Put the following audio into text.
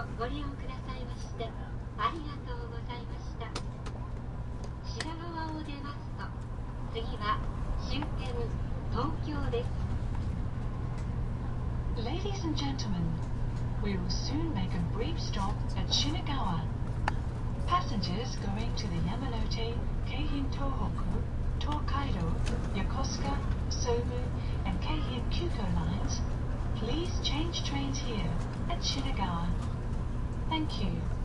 ご利用くださいましてありがとうございました。品川を出ますと次は終点東京です。 Ladies and gentlemen, we will soon make a brief stop at Shinagawa. Passengers going to the Yamanote, Keihin Tohoku, Tokaido, Yokosuka, Sobu, and Keihin Kyuko lines, please change trains here at Shinagawa. Thank you.